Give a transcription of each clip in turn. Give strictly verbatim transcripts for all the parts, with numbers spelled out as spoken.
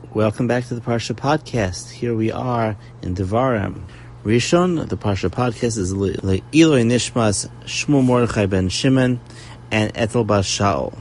Welcome back to the Parsha Podcast. Here we are in Devarim. Rishon, the Parsha Podcast is Le'iloi Nishmas Shmuel Mordechai ben Shimon and Etel bas Shaul.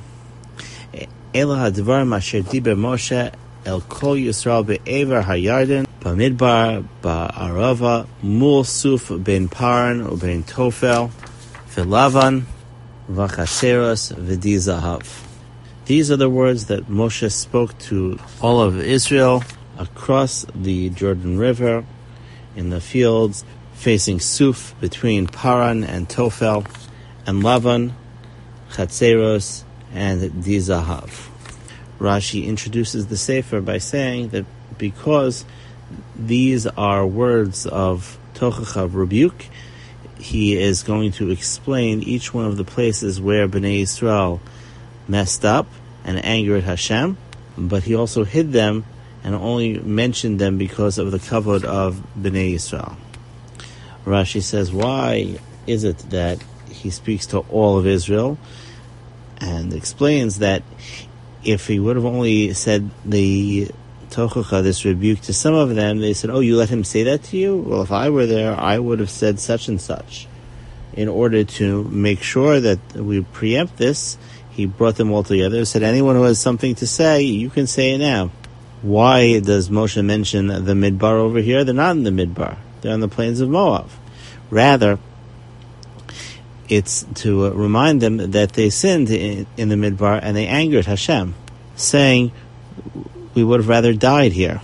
Ela HaDevarim Asher Diber Moshe El Kol Yisrael Be'ever HaYarden Bamidbar Ba'arava Mul Suf Ben Paran Uben Tofel V'Lavan V'Chaseros V'Di Zahav. These are the words that Moshe spoke to all of Israel across the Jordan River in the fields facing Suf between Paran and Tofel and Lavan, Chatzeros, and Di Zahav. Rashi introduces the Sefer by saying that because these are words of Tochach, of rebuke, he is going to explain each one of the places where Bnei Yisrael messed up and angered Hashem, but he also hid them and only mentioned them because of the kavod of Bnei Yisrael. Rashi says, why is it that he speaks to all of Israel? And explains that if he would have only said the Tochacha, this rebuke, to some of them, they said, oh, you let him say that to you? Well, if I were there, I would have said such and such. In order to make sure that we preempt this, he brought them all together, said, anyone who has something to say, you can say it now. Why does Moshe mention the Midbar over here? They're not in the Midbar. They're on the plains of Moab. Rather, it's to remind them that they sinned in, in the Midbar and they angered Hashem, saying, we would have rather died here.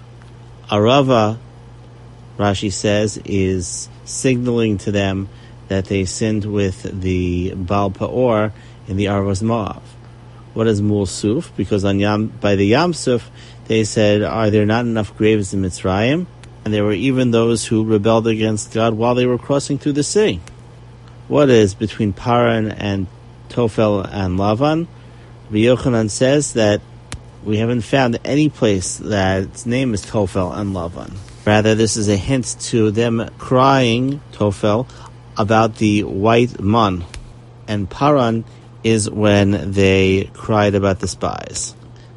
Arava, Rashi says, is signaling to them that they sinned with the Baal Peor in the Arvos Moab. What is Mul Suf? Because on Yam, by the Yam Suf, they said, are there not enough graves in Mitzrayim? And there were even those who rebelled against God while they were crossing through the sea. What is between Paran and Tofel and Lavan? Rabbi Yochanan says that we haven't found any place that its name is Tofel and Lavan. Rather, this is a hint to them crying, Tofel, about the white man. And Paran is when they cried about the spies.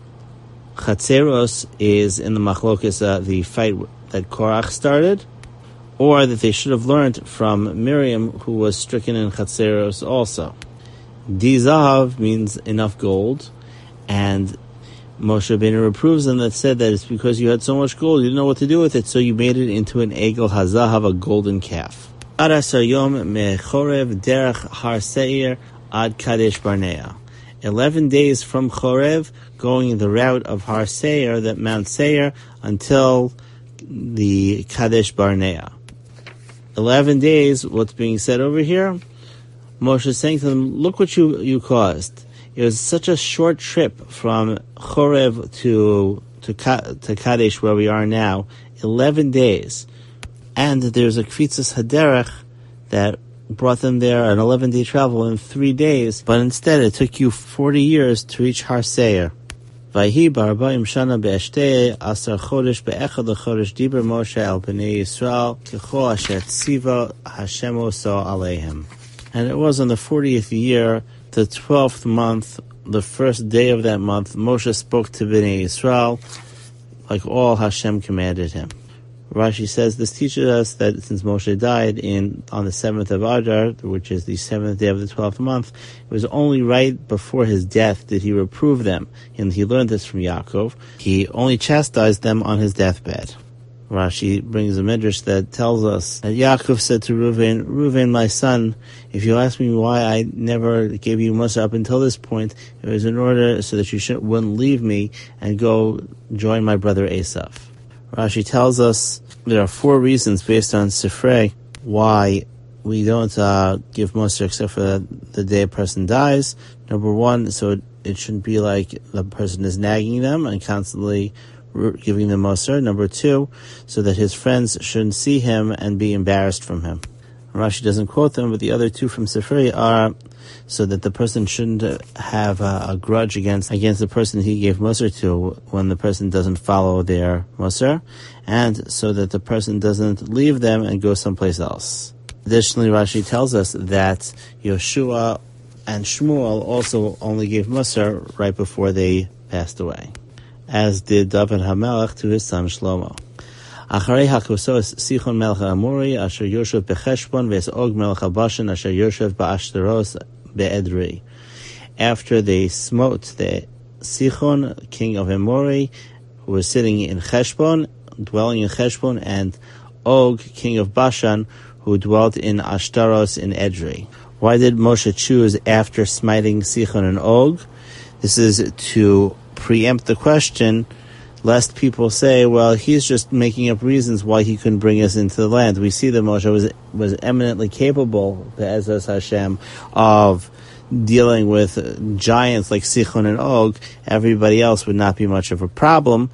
Chatzeros is in the Machlokes, uh, the fight that Korach started, or that they should have learned from Miriam, who was stricken in Chatzeros also. Di Zahav means enough gold, and Moshe Rabbeinu reproves them that said that it's because you had so much gold, you didn't know what to do with it, so you made it into an Egel HaZahav, a golden calf. Arasar Yom Mechorev Derech Har Seir Ad Kadesh Barnea. Eleven days from Chorev, going the route of Har Seir, that Mount Seir, until the Kadesh Barnea. Eleven days, what's being said over here? Moshe is saying to them, look what you, you caused. It was such a short trip from Chorev to, to, to Kadesh, where we are now. Eleven days. And there's a Kvitzas Haderech that brought them there, an eleven-day travel in three days, but instead it took you forty years to reach Har Seir. Vayhi ba'arba'im shana be'eshtei asar chodesh be'echad l'chodesh diber Moshe al b'nei Yisrael k'cho asher tziva Hashem oso aleihem. And it was on the fortieth year, the twelfth month, the first day of that month, Moshe spoke to b'nei Yisrael like all Hashem commanded him. Rashi says this teaches us that since Moshe died in on the seventh of Adar, which is the seventh day of the twelfth month, it was only right before his death did he reprove them, and he learned this from Yaakov. He only chastised them on his deathbed. Rashi brings a midrash that tells us that Yaakov said to Reuven, Reuven, my son, if you ask me why I never gave you Musa up until this point, it was in order so that you shouldn't, wouldn't leave me and go join my brother Esav. Rashi tells us there are four reasons based on Sifrei why we don't uh, give Mussar except for the, the day a person dies. Number one, so it, it shouldn't be like the person is nagging them and constantly giving them Mussar. Number two, so that his friends shouldn't see him and be embarrassed from him. Rashi doesn't quote them, but the other two from Sifrei are so that the person shouldn't have a, a grudge against against the person he gave Mussar to when the person doesn't follow their Mussar, and so that the person doesn't leave them and go someplace else. Additionally, Rashi tells us that Yoshua and Shmuel also only gave Mussar right before they passed away. as did David HaMelech to his son Shlomo. Acharei hakosos Sichon melech Amori asher yoshev becheshbon ve'es Og melech Bashan asher yoshev ba'ashtaros be'edrei. After they smote the Sichon, king of Amori, who was sitting in Cheshbon, dwelling in Cheshbon, and Og, king of Bashan, who dwelt in Ashtaros in Edrei. Why did Moshe choose after smiting Sichon and Og? This is to preempt the question, lest people say, well, he's just making up reasons why he couldn't bring us into the land. We see that Moshe was was eminently capable, Be'ezras Hashem, of dealing with giants like Sichon and Og. Everybody else would not be much of a problem.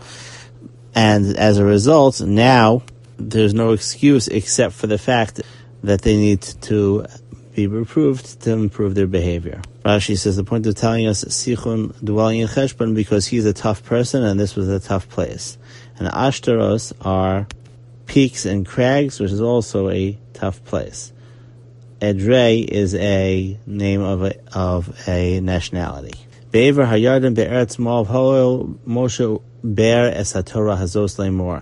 And as a result, now there's no excuse except for the fact that they need to be reproved to improve their behavior. Rashi says the point of telling us Sichon dwelling in Cheshbon because he's a tough person and this was a tough place. And Ashtaros are peaks and crags, which is also a tough place. Edrei is a name of a, of a nationality. Be'ever hayarden be'eretz Moav hoel Moshe ber es haTorah hazos le'mor.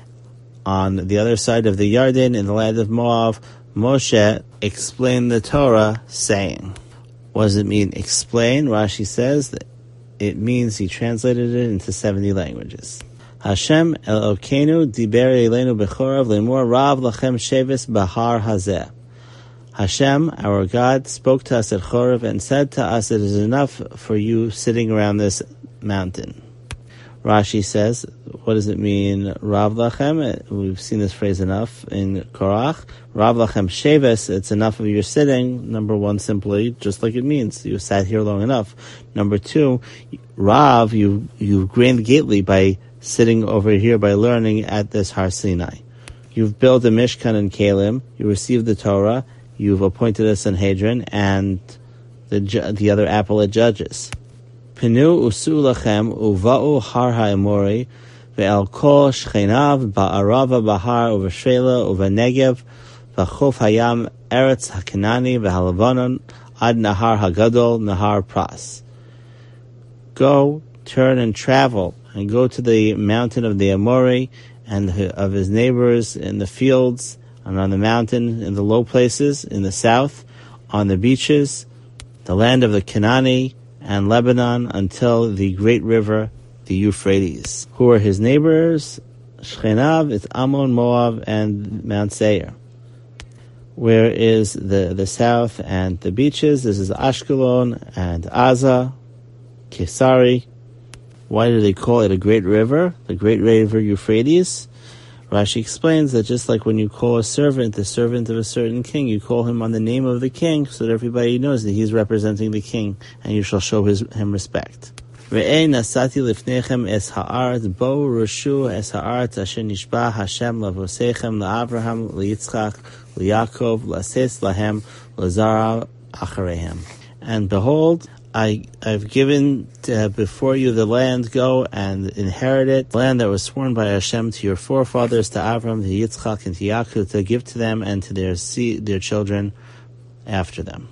On the other side of the Yarden, in the land of Moab, Moshe explained the Torah, saying, what does it mean, explain? Rashi says that it means he translated it into seventy languages. Hashem Elokeinu diber eleinu bechorav le'mor rav lachem sheves bahar hazeh. Hashem, our God, spoke to us at Chorev and said to us, it is enough for you sitting around this mountain. Rashi says, what does it mean, Rav Lachem? We've seen this phrase enough in Korach. Rav Lachem Sheves, it's enough of your sitting. Number one, simply, just like it means, you sat here long enough. Number two, Rav, you, you've gained greatly by sitting over here, by learning at this Har Sinai. You've built a Mishkan and Kalim, you received the Torah, you've appointed a Sanhedrin, and the the other appellate judges. Pinu usu lachem uva'u har ha'emori ve'el kol shchenav ba'arava bahar uv'shela uv'negev v'chof hayam eretz ha'kenani v'halavanon ad nahar hagadol nahar pras. Go, turn and travel, and go to the mountain of the Amori and of his neighbors in the fields, and on the mountain, in the low places, in the south, on the beaches, the land of the Kenani and Lebanon, until the great river, the Euphrates. Who are his neighbors? Shchenav, it's Ammon, Moab, and Mount Seir. Where is the, the south and the beaches? This is Ashkelon and Aza, Kesari. Why do they call it a great river? The great river Euphrates? Rashi explains that just like when you call a servant the servant of a certain king, you call him on the name of the king so that everybody knows that he's representing the king, and you shall show his, him respect. Re'ei nasati lifnechem es ha'aretz bo rushu es ha'aretz asher nishba Hashem lavosechem la'Avraham liYitzchak liYakov lases lahem lazara acharehem. And behold, I, I've given uh, before you the land, go and inherit it, the land that was sworn by Hashem to your forefathers, to Avram, to Yitzchak, and to Yaakov, to give to them and to their seed, their children after them.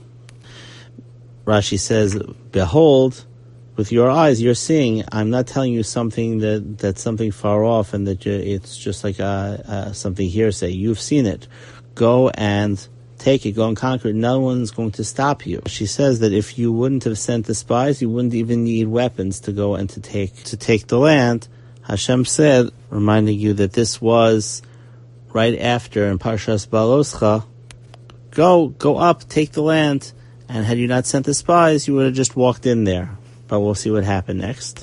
Rashi says, behold, with your eyes you're seeing, I'm not telling you something that that's something far off and that it's just like a, a, something hearsay. You've seen it. Go and take it, go and conquer it. No one's going to stop you. She says that if you wouldn't have sent the spies, you wouldn't even need weapons to go and to take to take the land. Hashem said, reminding you that this was right after in Parshas Baloscha, go, go up, take the land. And had you not sent the spies, you would have just walked in there. But we'll see what happened next.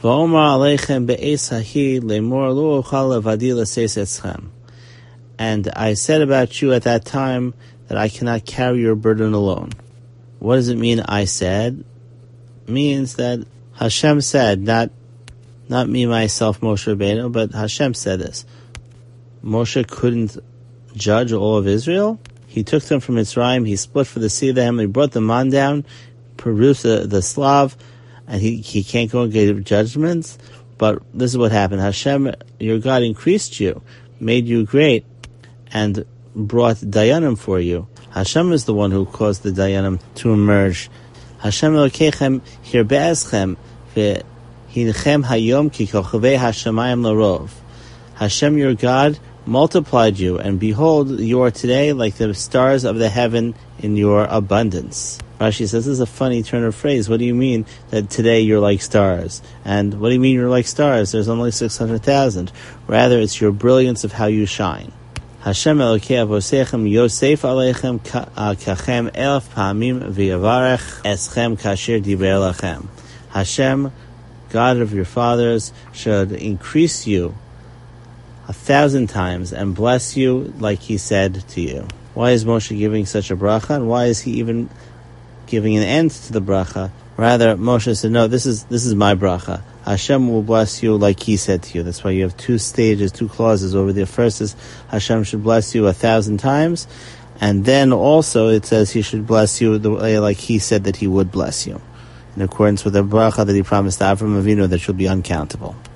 And I said about you at that time that I cannot carry your burden alone. What does it mean, I said? It means that Hashem said, not not me, myself, Moshe Rabbeinu, but Hashem said this. Moshe couldn't judge all of Israel. He took them from Mitzrayim, he split for the sea of them, he brought the man down, produced the, the Slav, and he, he can't go and give judgments. But this is what happened. Hashem, your God, increased you, made you great, and brought Dayanim for you. Hashem is the one who caused the Dayanim to emerge. Hashem Elokechem hirbe'eschem Hinchem hayom ki kochavei hashamayim larov. Hashem your God multiplied you, and behold, you are today like the stars of the heaven in your abundance. Rashi says, this is a funny turn of phrase. What do you mean that today you're like stars? And what do you mean you're like stars? There's only six hundred thousand. Rather, it's your brilliance of how you shine. Hashem Elokei Avosechem Yosef Aleichem Kachem Elf Pa'amim V'yavarech Eschem Kasher Diber Lachem. Hashem, God of your fathers, should increase you a thousand times and bless you like he said to you. Why is Moshe giving such a bracha? And why is he even giving an end to the bracha? Rather, Moshe said, no, this is this is my bracha. Hashem will bless you like he said to you. That's why you have two stages, two clauses over there. First is Hashem should bless you a thousand times. And then also it says he should bless you the way like he said that he would bless you, in accordance with the bracha that he promised to Avraham Avinu that shall be uncountable.